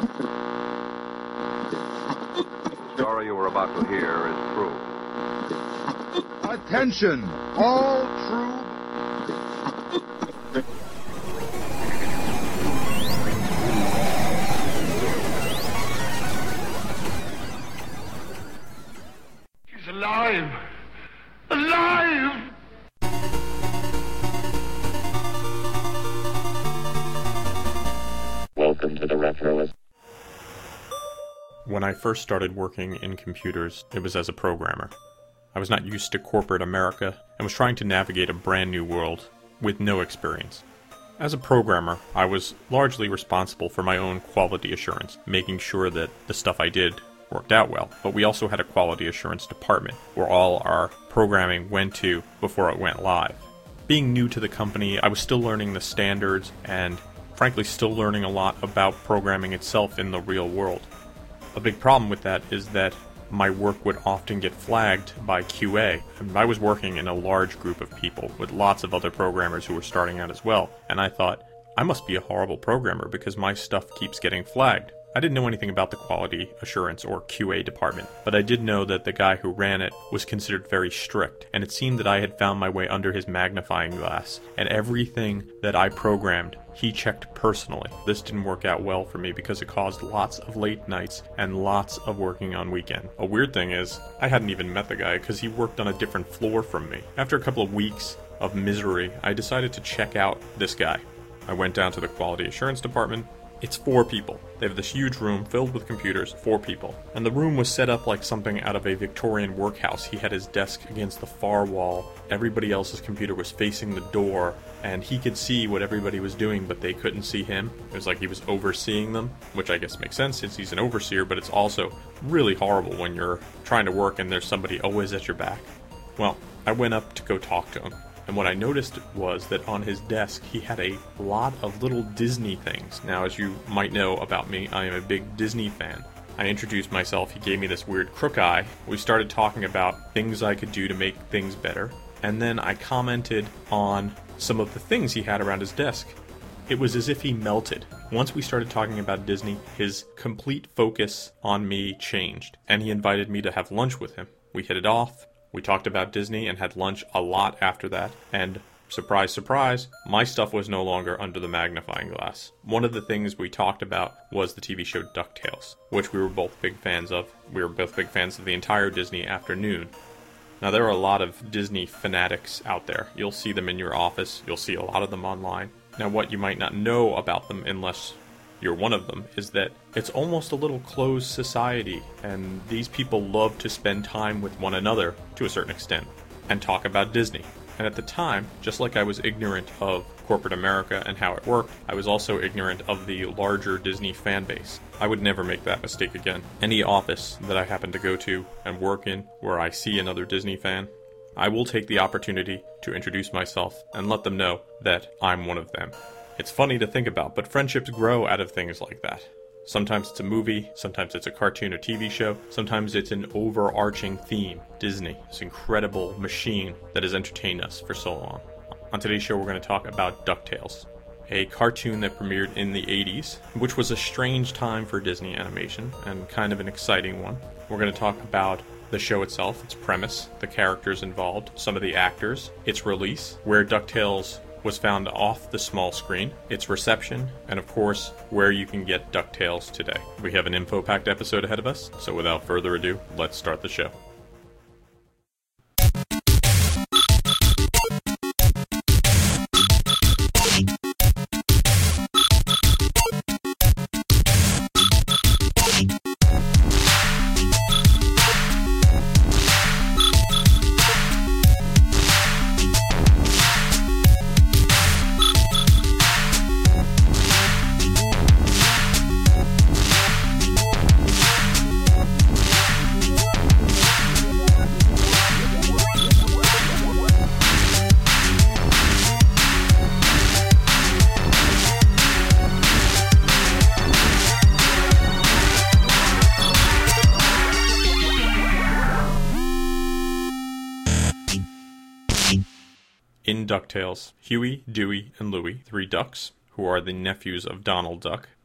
The story you are about to hear is true. Attention, all true. He's alive! Alive! Welcome to the Retroist. When I first started working in computers, it was as a programmer. I was not used to corporate America and was trying to navigate a brand new world with no experience. As a programmer, I was largely responsible for my own quality assurance, making sure that the stuff I did worked out well. But we also had a quality assurance department where all our programming went to before it went live. Being new to the company, I was still learning the standards and frankly still learning a lot about programming itself in the real world. A big problem with that is that my work would often get flagged by QA, and I was working in a large group of people with lots of other programmers who were starting out as well, and I thought, I must be a horrible programmer because my stuff keeps getting flagged. I didn't know anything about the quality assurance or QA department, but I did know that the guy who ran it was considered very strict, and it seemed that I had found my way under his magnifying glass, and everything that I programmed, he checked personally. This didn't work out well for me because it caused lots of late nights and lots of working on weekend. A weird thing is, I hadn't even met the guy because he worked on a different floor from me. After a couple of weeks of misery, I decided to check out this guy. I went down to the quality assurance department. It's 4 people. They have this huge room filled with computers, 4 people. And the room was set up like something out of a Victorian workhouse. He had his desk against the far wall. Everybody else's computer was facing the door, and he could see what everybody was doing, but they couldn't see him. It was like he was overseeing them, which I guess makes sense since he's an overseer, but it's also really horrible when you're trying to work and there's somebody always at your back. Well, I went up to go talk to him. And what I noticed was that on his desk, he had a lot of little Disney things. Now, as you might know about me, I am a big Disney fan. I introduced myself, he gave me this weird crook eye. We started talking about things I could do to make things better. And then I commented on some of the things he had around his desk. It was as if he melted. Once we started talking about Disney, his complete focus on me changed. And he invited me to have lunch with him. We hit it off. We talked about Disney and had lunch a lot after that, and surprise, surprise, my stuff was no longer under the magnifying glass. One of the things we talked about was the TV show DuckTales, which we were both big fans of. We were both big fans of the entire Disney afternoon. Now, there are a lot of Disney fanatics out there. You'll see them in your office. You'll see a lot of them online. Now, what you might not know about them unless you're one of them, is that it's almost a little closed society, and these people love to spend time with one another, to a certain extent, and talk about Disney. And at the time, just like I was ignorant of corporate America and how it worked, I was also ignorant of the larger Disney fan base. I would never make that mistake again. Any office that I happen to go to and work in where I see another Disney fan, I will take the opportunity to introduce myself and let them know that I'm one of them. It's funny to think about, but friendships grow out of things like that. Sometimes it's a movie, sometimes it's a cartoon or TV show, sometimes it's an overarching theme. Disney, this incredible machine that has entertained us for so long. On today's show, we're going to talk about DuckTales, a cartoon that premiered in the 80s, which was a strange time for Disney animation, and kind of an exciting one. We're going to talk about the show itself, its premise, the characters involved, some of the actors, its release, where DuckTales was found off the small screen, its reception, and of course, where you can get DuckTales today. We have an info-packed episode ahead of us, so without further ado, let's start the show. In DuckTales, Huey, Dewey, and Louie, 3 ducks, who are the nephews of Donald Duck,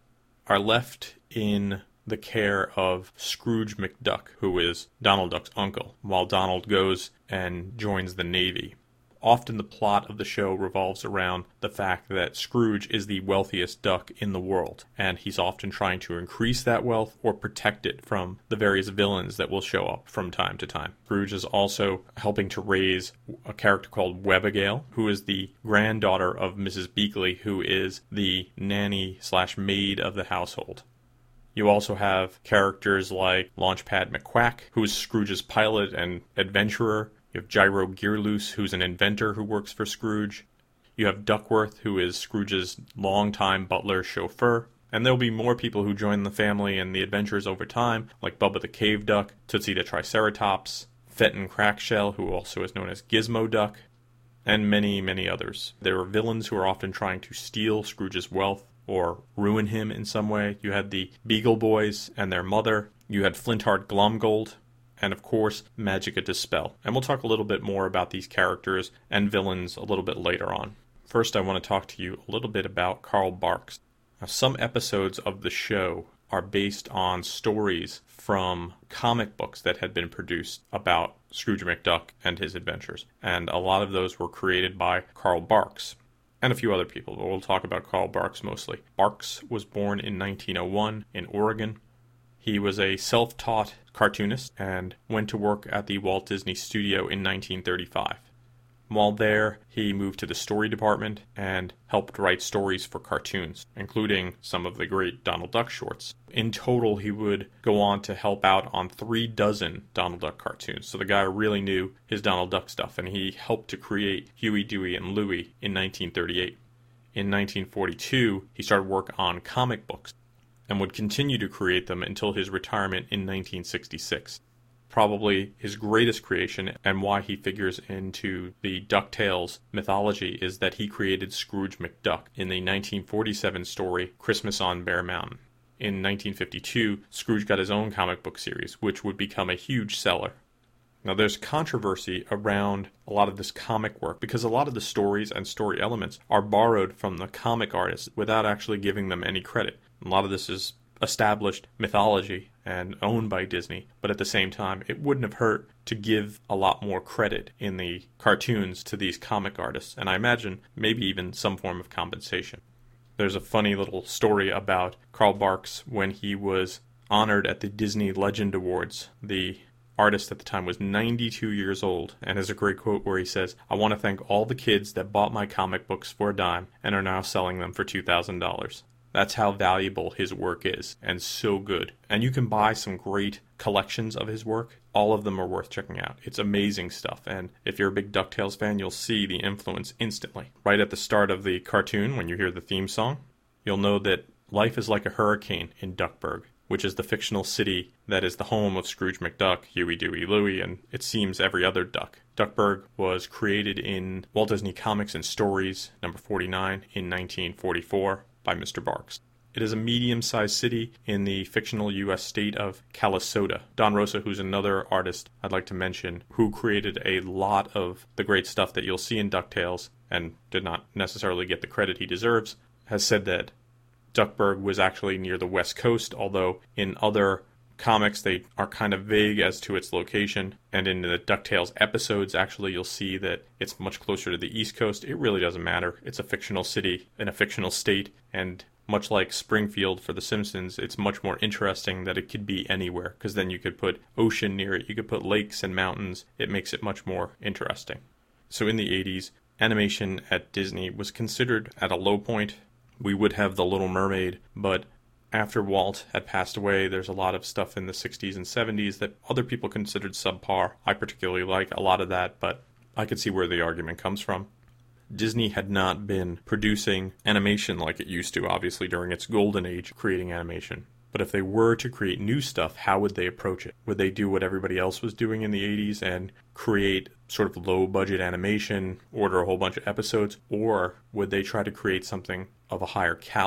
are left in the care of Scrooge McDuck, who is Donald Duck's uncle, while Donald goes and joins the Navy. Often the plot of the show revolves around the fact that Scrooge is the wealthiest duck in the world, and he's often trying to increase that wealth or protect it from the various villains that will show up from time to time. Scrooge is also helping to raise a character called Webigail, who is the granddaughter of Mrs. Beakley, who is the nanny/maid of the household. You also have characters like Launchpad McQuack, who is Scrooge's pilot and adventurer. You have Gyro Gearloose, who's an inventor who works for Scrooge. You have Duckworth, who is Scrooge's longtime butler chauffeur. And there'll be more people who join the family and the adventures over time, like Bubba the Cave Duck, Tootsie the Triceratops, Fenton Crackshell, who also is known as Gizmo Duck, and many, many others. There are villains who are often trying to steal Scrooge's wealth or ruin him in some way. You had the Beagle Boys and their mother. You had Flintheart Glomgold. And of course, Magica De Spell. And we'll talk a little bit more about these characters and villains a little bit later on. First, I want to talk to you a little bit about Carl Barks. Now, some episodes of the show are based on stories from comic books that had been produced about Scrooge McDuck and his adventures. And a lot of those were created by Carl Barks and a few other people, but we'll talk about Carl Barks mostly. Barks was born in 1901 in Oregon. He was a self-taught cartoonist and went to work at the Walt Disney Studio in 1935. While there, he moved to the story department and helped write stories for cartoons, including some of the great Donald Duck shorts. In total, he would go on to help out on 36 Donald Duck cartoons. So the guy really knew his Donald Duck stuff, and he helped to create Huey, Dewey, and Louie in 1938. In 1942, he started work on comic books and would continue to create them until his retirement in 1966. Probably his greatest creation, and why he figures into the DuckTales mythology, is that he created Scrooge McDuck in the 1947 story Christmas on Bear Mountain. In 1952, Scrooge got his own comic book series, which would become a huge seller. Now, there's controversy around a lot of this comic work because a lot of the stories and story elements are borrowed from the comic artists without actually giving them any credit. A lot of this is established mythology and owned by Disney, but at the same time, it wouldn't have hurt to give a lot more credit in the cartoons to these comic artists, and I imagine maybe even some form of compensation. There's a funny little story about Carl Barks when he was honored at the Disney Legend Awards. The artist at the time was 92 years old, and has a great quote where he says, "I want to thank all the kids that bought my comic books for a dime and are now selling them for $2,000. That's how valuable his work is, and so good. And you can buy some great collections of his work. All of them are worth checking out. It's amazing stuff, and if you're a big DuckTales fan, you'll see the influence instantly. Right at the start of the cartoon, when you hear the theme song, you'll know that life is like a hurricane in Duckburg, which is the fictional city that is the home of Scrooge McDuck, Huey, Dewey, Louie, and it seems every other duck. Duckburg was created in Walt Disney Comics and Stories, number 49, in 1944. By Mr. Barks. It is a medium-sized city in the fictional U.S. state of Calisota. Don Rosa, who's another artist I'd like to mention, who created a lot of the great stuff that you'll see in DuckTales, and did not necessarily get the credit he deserves, has said that Duckburg was actually near the West Coast, although in other comics they are kind of vague as to its location, and in the DuckTales episodes actually you'll see that it's much closer to the East Coast. It really doesn't matter. It's a fictional city in a fictional state, and much like Springfield for The Simpsons, it's much more interesting that it could be anywhere, because then you could put ocean near it, you could put lakes and mountains. It makes it much more interesting. So in the 80s, animation at Disney was considered at a low point. We would have The Little Mermaid, but after Walt had passed away, there's a lot of stuff in the 60s and 70s that other people considered subpar. I particularly like a lot of that, but I could see where the argument comes from. Disney had not been producing animation like it used to, obviously, during its golden age creating animation. But if they were to create new stuff, how would they approach it? Would they do what everybody else was doing in the 80s and create sort of low-budget animation, order a whole bunch of episodes, or would they try to create something of a higher caliber?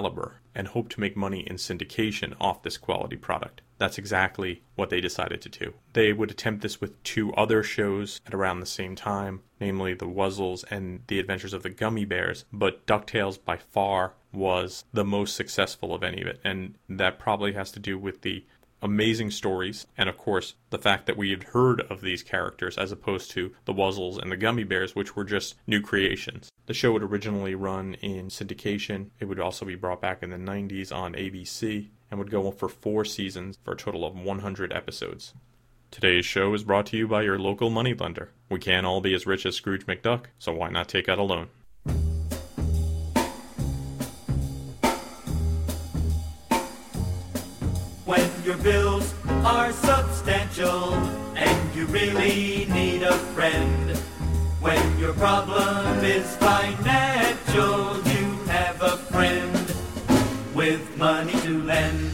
and hope to make money in syndication off this quality product. That's exactly what they decided to do. They would attempt this with 2 other shows at around the same time, namely The Wuzzles and The Adventures of the Gummy Bears, but DuckTales by far was the most successful of any of it, and that probably has to do with the amazing stories, and of course the fact that we had heard of these characters as opposed to the Wuzzles and the Gummy Bears, which were just new creations. The show would originally run in syndication. It would also be brought back in the 90s on ABC and would go on for 4 seasons for a total of 100 episodes. Today's show is brought to you by your local moneylender. We can't all be as rich as Scrooge McDuck, so why not take out a loan? When your bills are substantial and you really need a friend, when your problem is financial, you have a friend with money to lend.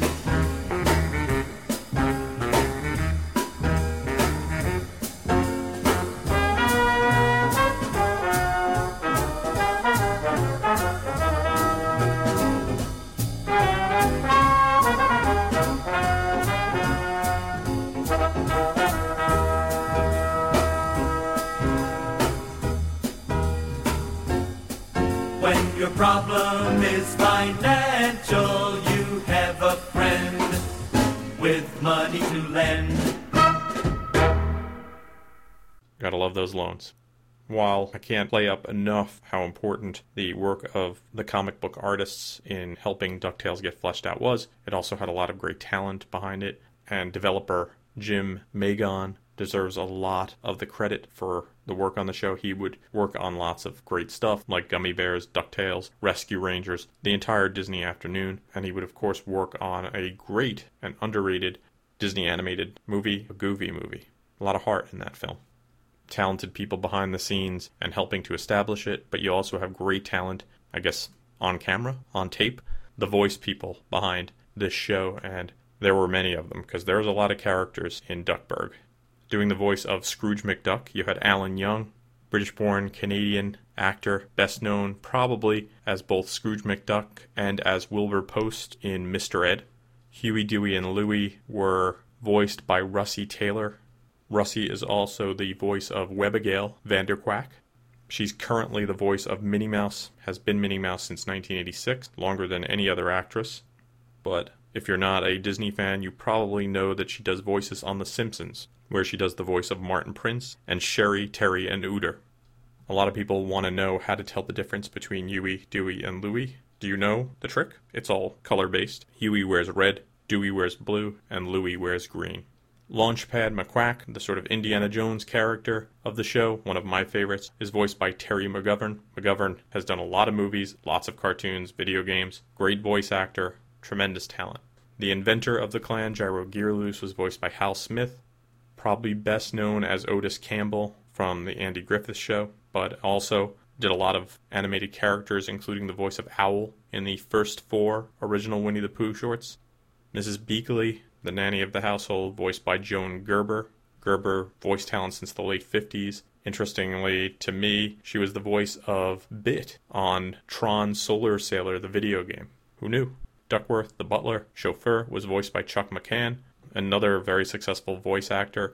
When your problem is financial, you have a friend with money to lend. Gotta love those loans. While I can't play up enough how important the work of the comic book artists in helping DuckTales get fleshed out was, it also had a lot of great talent behind it, and developer Jim Magon deserves a lot of the credit for the work on the show. He would work on lots of great stuff like Gummy Bears, DuckTales, Rescue Rangers, the entire Disney afternoon, and he would of course work on a great and underrated Disney animated movie, a Goofy movie. A lot of heart in that film. Talented people behind the scenes and helping to establish it, but you also have great talent, I guess, on camera, on tape, the voice people behind this show, and there were many of them, because there was a lot of characters in Duckburg. Doing the voice of Scrooge McDuck, you had Alan Young, British-born Canadian actor, best known probably as both Scrooge McDuck and as Wilbur Post in Mr. Ed. Huey, Dewey, and Louie were voiced by Russi Taylor. Russi is also the voice of Webigail Vanderquack. She's currently the voice of Minnie Mouse, has been Minnie Mouse since 1986, longer than any other actress. But if you're not a Disney fan, you probably know that she does voices on The Simpsons, where she does the voice of Martin Prince and Sherry, Terry, and Ooter. A lot of people want to know how to tell the difference between Huey, Dewey, and Louie. Do you know the trick? It's all color-based. Huey wears red, Dewey wears blue, and Louie wears green. Launchpad McQuack, the sort of Indiana Jones character of the show, one of my favorites, is voiced by Terry McGovern. McGovern has done a lot of movies, lots of cartoons, video games, great voice actor, tremendous talent. The inventor of the clan, Gyro Gearloose, was voiced by Hal Smith, probably best known as Otis Campbell from the Andy Griffith Show, but also did a lot of animated characters, including the voice of Owl in the first 4 original Winnie the Pooh shorts. Mrs. Beakley, the nanny of the household, voiced by Joan Gerber. Gerber, voice talent since the late 50s. Interestingly, to me, she was the voice of Bit on Tron Solar Sailor, the video game. Who knew? Duckworth, the butler, chauffeur, was voiced by Chuck McCann, another very successful voice actor.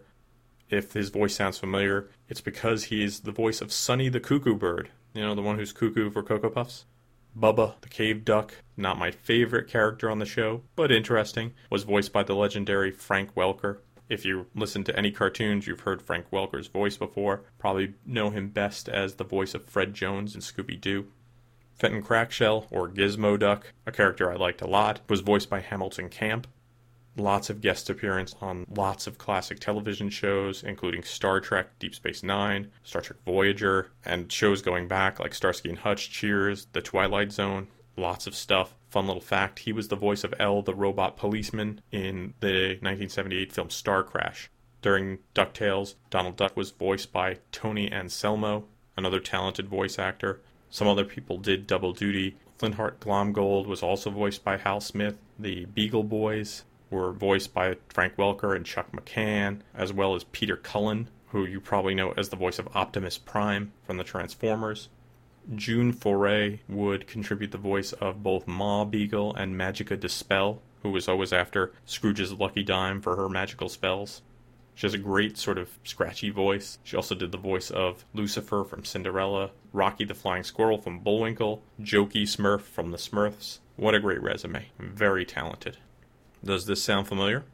If his voice sounds familiar, it's because he's the voice of Sonny the Cuckoo Bird. You know, the one who's cuckoo for Cocoa Puffs? Bubba, the cave duck, not my favorite character on the show, but interesting, was voiced by the legendary Frank Welker. If you listen to any cartoons, you've heard Frank Welker's voice before. Probably know him best as the voice of Fred Jones in Scooby-Doo. Fenton Crackshell, or Gizmo Duck, a character I liked a lot, was voiced by Hamilton Camp. Lots of guest appearance on lots of classic television shows, including Star Trek, Deep Space Nine, Star Trek Voyager, and shows going back like Starsky and Hutch, Cheers, The Twilight Zone. Lots of stuff. Fun little fact, he was the voice of L, the robot policeman, in the 1978 film Star Crash. During DuckTales, Donald Duck was voiced by Tony Anselmo, another talented voice actor. Some other people did double duty. Flintheart Glomgold was also voiced by Hal Smith. The Beagle Boys were voiced by Frank Welker and Chuck McCann, as well as Peter Cullen, who you probably know as the voice of Optimus Prime from the Transformers. June Foray would contribute the voice of both Ma Beagle and Magica De Spell, who was always after Scrooge's lucky dime for her magical spells. She has a great sort of scratchy voice. She also did the voice of Lucifer from Cinderella, Rocky the Flying Squirrel from Bullwinkle, Jokey Smurf from the Smurfs. What a great resume. Very talented. Does this sound familiar?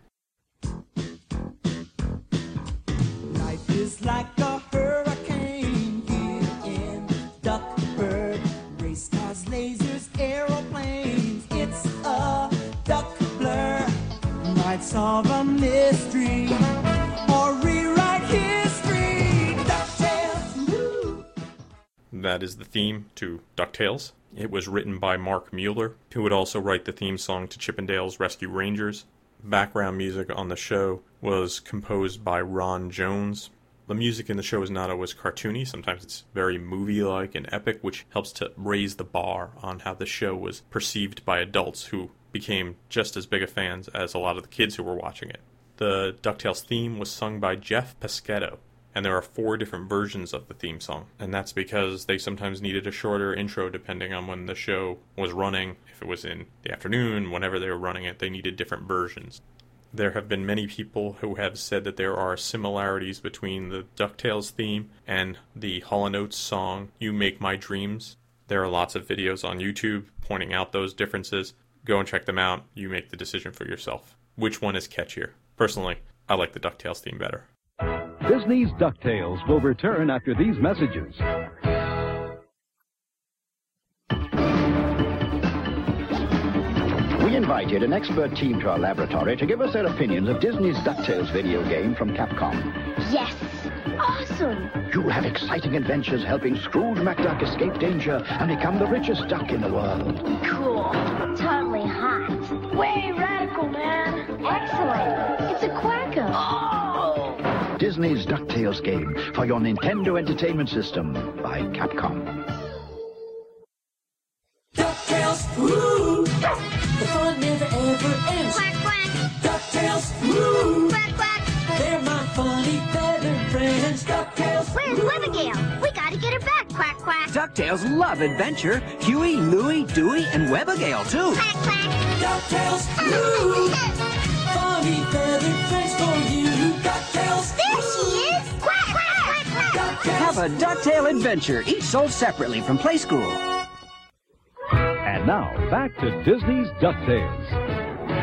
Life is like a hurricane here in Duckburg. Race cars, lasers, aeroplanes. It's a duck blur. Might solve a mystery or rewrite history. DuckTales. Woo! That is the theme to DuckTales. It was written by Mark Mueller, who would also write the theme song to Chippendales Rescue Rangers. Background music on the show was composed by Ron Jones. The music in the show is not always cartoony. Sometimes it's very movie-like and epic, which helps to raise the bar on how the show was perceived by adults who became just as big a fans as a lot of the kids who were watching it. The DuckTales theme was sung by Jeff Pescetto, and there are 4 different versions of the theme song, and that's because they sometimes needed a shorter intro depending on when the show was running. If it was in the afternoon, whenever they were running it, they needed different versions. There have been many people who have said that there are similarities between the DuckTales theme and the Hall & Oates song, You Make My Dreams. There are lots of videos on YouTube pointing out those differences. Go and check them out. You make the decision for yourself. Which one is catchier? Personally, I like the DuckTales theme better. Disney's DuckTales will return after these messages. We invited an expert team to our laboratory to give us their opinions of Disney's DuckTales video game from Capcom. Yes! Awesome! You'll have exciting adventures helping Scrooge McDuck escape danger and become the richest duck in the world. Cool. Totally hot. Way radical, man. Excellent. It's a quacker. Oh! Disney's DuckTales game for your Nintendo Entertainment System by Capcom. DuckTales, woo! The fun never ever ends. Quack, quack. DuckTales, woo! Quack, quack. They're my funny feathered friends. DuckTales, Where's Webigail? We gotta get her back, quack, quack. DuckTales love adventure. Huey, Louie, Dewey, and Webigail, too. Quack, quack. DuckTales, woo! Funny feathered friends for you. DuckTales, There she is. Quack, quack, quack, quack. Have a DuckTale adventure, each sold separately from Play School. And now, back to Disney's DuckTales.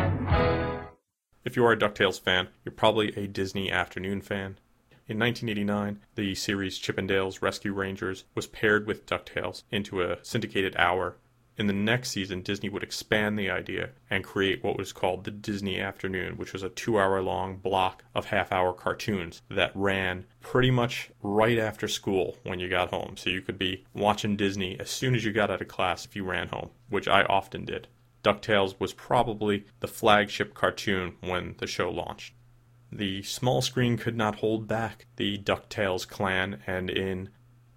If you are a DuckTales fan, you're probably a Disney Afternoon fan. In 1989, the series Chippendales Rescue Rangers was paired with DuckTales into a syndicated hour. In the next season, Disney would expand the idea and create what was called the Disney Afternoon, which was a 2-hour-long block of half-hour cartoons that ran pretty much right after school when you got home. So you could be watching Disney as soon as you got out of class if you ran home, which I often did. DuckTales was probably the flagship cartoon when the show launched. The small screen could not hold back the DuckTales clan, and in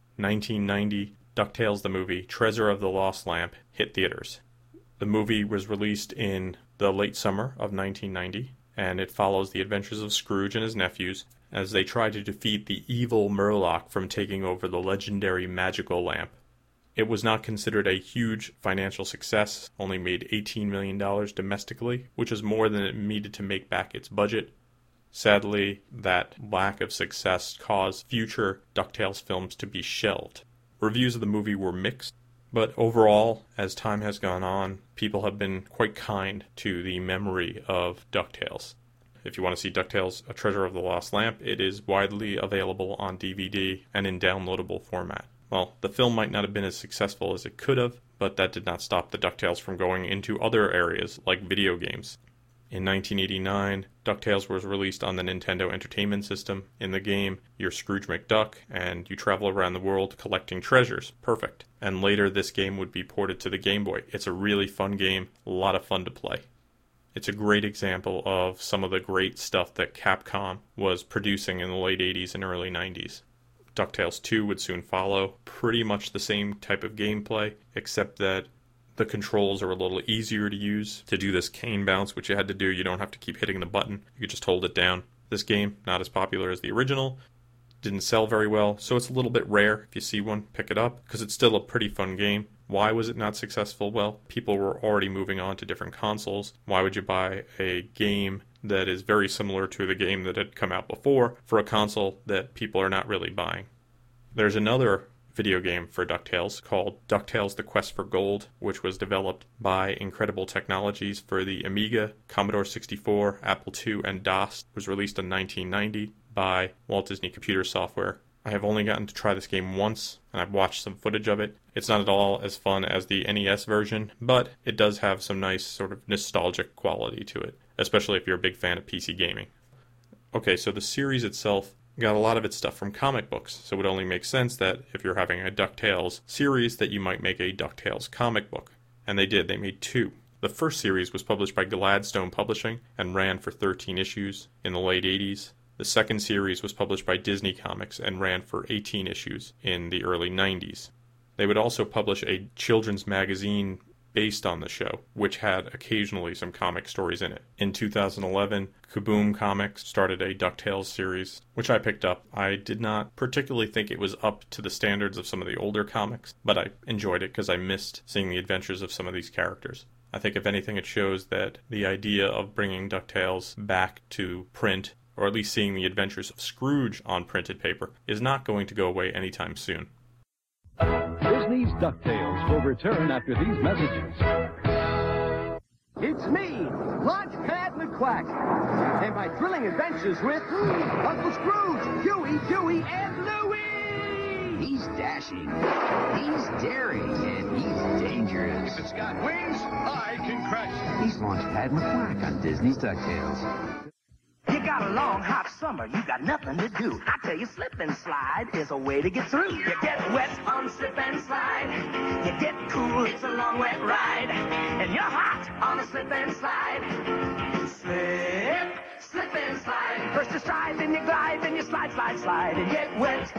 1990, DuckTales the movie, Treasure of the Lost Lamp, hit theaters. The movie was released in the late summer of 1990, and it follows the adventures of Scrooge and his nephews as they try to defeat the evil Murloc from taking over the legendary magical lamp. It was not considered a huge financial success, only made $18 million domestically, which is more than it needed to make back its budget. Sadly, that lack of success caused future DuckTales films to be shelved. Reviews of the movie were mixed, but overall, as time has gone on, people have been quite kind to the memory of DuckTales. If you want to see DuckTales, A Treasure of the Lost Lamp, it is widely available on DVD and in downloadable format. Well, the film might not have been as successful as it could have, but that did not stop the DuckTales from going into other areas, like video games. In 1989, DuckTales was released on the Nintendo Entertainment System. In the game, you're Scrooge McDuck, and you travel around the world collecting treasures. Perfect. And later, this game would be ported to the Game Boy. It's a really fun game, a lot of fun to play. It's a great example of some of the great stuff that Capcom was producing in the late 80s and early 90s. DuckTales 2 would soon follow. Pretty much the same type of gameplay, except that the controls are a little easier to use. To do this cane bounce, which you had to do, you don't have to keep hitting the button. You could just hold it down. This game, not as popular as the original. didn't sell very well, so it's a little bit rare. If you see one, pick it up, because it's still a pretty fun game. Why was it not successful? Well, people were already moving on to different consoles. Why would you buy a game that is very similar to the game that had come out before for a console that people are not really buying? There's another video game for DuckTales called DuckTales The Quest for Gold, which was developed by Incredible Technologies for the Amiga, Commodore 64, Apple II, and DOS. It was released in 1990 by Walt Disney Computer Software. I have only gotten to try this game once, and I've watched some footage of it. It's not at all as fun as the NES version, but it does have some nice sort of nostalgic quality to it, especially if you're a big fan of PC gaming. Okay, so the series itself got a lot of its stuff from comic books, so it would only make sense that if you're having a DuckTales series that you might make a DuckTales comic book. And they did. They made 2. The first series was published by Gladstone Publishing and ran for 13 issues in the late 80s. The second series was published by Disney Comics and ran for 18 issues in the early 90s. They would also publish a children's magazine based on the show, which had occasionally some comic stories in it. In 2011, Kaboom Comics started a DuckTales series, which I picked up. I did not particularly think it was up to the standards of some of the older comics, but I enjoyed it because I missed seeing the adventures of some of these characters. I think if anything it shows that the idea of bringing DuckTales back to print, or at least seeing the adventures of Scrooge on printed paper, is not going to go away anytime soon. Disney's DuckTales will return after these messages. It's me, Launchpad McQuack, and my thrilling adventures with Uncle Scrooge, Huey, Dewey, and Louie! He's dashing, he's daring, and he's dangerous. If it's got wings, I can crush it. He's Launchpad McQuack on Disney's DuckTales. You got a long, hot summer, you got nothing to do. I tell you, slip and slide is a way to get through. You get wet on slip and slide. You get cool, it's a long, wet ride. And you're hot on a slip and slide. Slip and slide. First you stride, then you glide, then you slide, slide, slide, and get wet.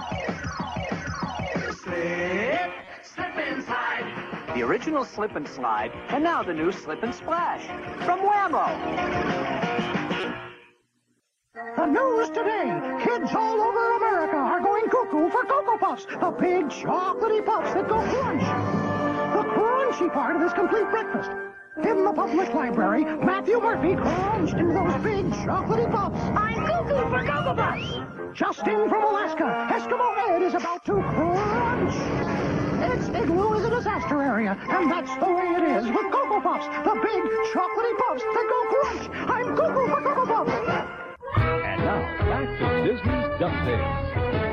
Slip and slide. The original Slip and Slide, and now the new Slip and Splash from Whammo. The news today, kids all over America are going cuckoo for Cocoa Puffs, the big chocolatey puffs that go crunch. The crunchy part of this complete breakfast. In the public library, Matthew Murphy crunched into those big chocolatey puffs. I'm cuckoo for Cocoa Puffs. Just in from Alaska, Eskimo Ed is about to crunch. Its igloo is a disaster area, and that's the way it is with Cocoa Puffs, the big chocolatey puffs that go crunch. I'm cuckoo for Cocoa Puffs. And now, back to Disney's DuckTales.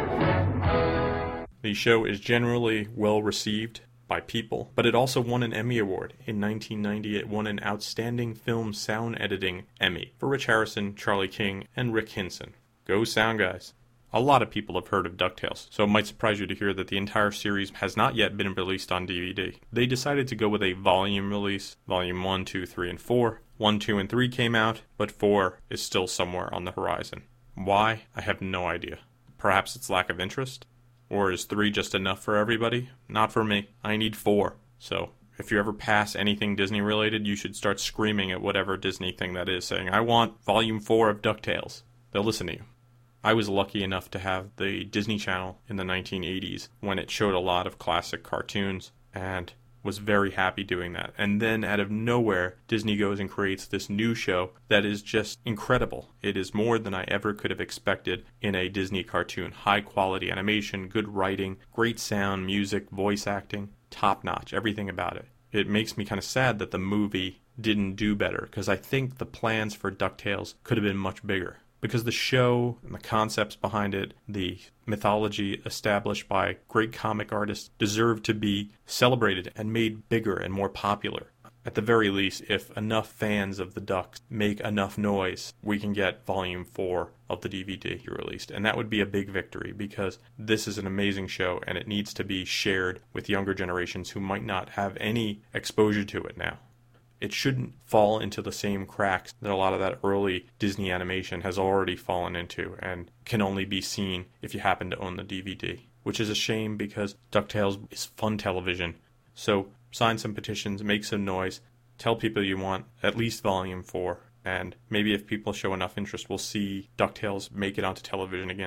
The show is generally well received by people, but it also won an Emmy Award. In 1990, it won an Outstanding Film Sound Editing Emmy for Rich Harrison, Charlie King, and Rick Hinson. Go sound guys. A lot of people have heard of DuckTales, so it might surprise you to hear that the entire series has not yet been released on DVD. They decided to go with a volume release, Volume 1, 2, 3, and 4. 1, 2, and 3 came out, but 4 is still somewhere on the horizon. Why? I have no idea. Perhaps it's lack of interest? Or is 3 just enough for everybody? Not for me. I need 4. So, if you ever pass anything Disney related, you should start screaming at whatever Disney thing that is, saying, I want Volume 4 of DuckTales. They'll listen to you. I was lucky enough to have the Disney Channel in the 1980s when it showed a lot of classic cartoons, and was very happy doing that. And then out of nowhere, Disney goes and creates this new show that is just incredible. It is more than I ever could have expected in a Disney cartoon. High quality animation, good writing, great sound, music, voice acting, top notch, everything about it. It makes me kind of sad that the movie didn't do better, because I think the plans for DuckTales could have been much bigger. Because the show and the concepts behind it, the mythology established by great comic artists, deserve to be celebrated and made bigger and more popular. At the very least, if enough fans of the Ducks make enough noise, we can get Volume 4 of the DVD released. And that would be a big victory, because this is an amazing show and it needs to be shared with younger generations who might not have any exposure to it now. It shouldn't fall into the same cracks that a lot of that early Disney animation has already fallen into and can only be seen if you happen to own the DVD, which is a shame because DuckTales is fun television. So sign some petitions, make some noise, tell people you want at least Volume 4, and maybe if people show enough interest, we'll see DuckTales make it onto television again.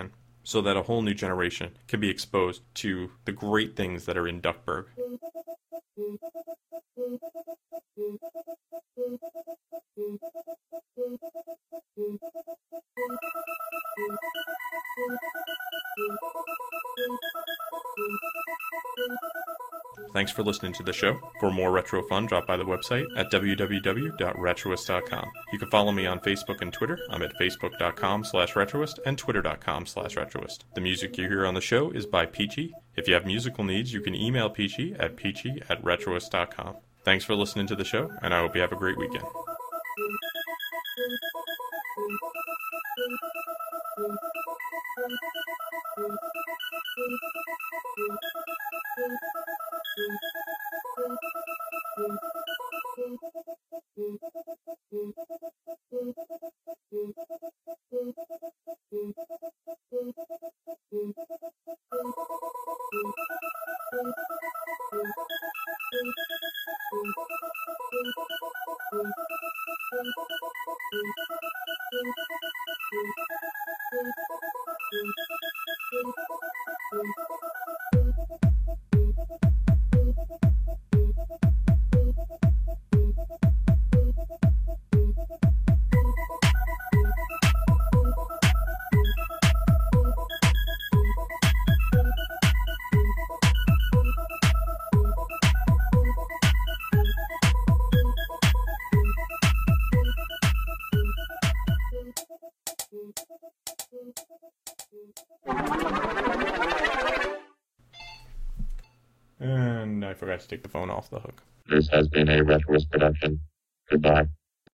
so that a whole new generation can be exposed to the great things that are in Duckburg. Thanks for listening to the show. For more retro fun, drop by the website at www.retroist.com. You can follow me on Facebook and Twitter. I'm at facebook.com/retroist and twitter.com/retroist. The music you hear on the show is by Peachy. If you have musical needs, you can email Peachy at peachy@retroist.com. Thanks for listening to the show, and I hope you have a great weekend. And I forgot to take the phone off the hook. This has been a Retroist production. Goodbye.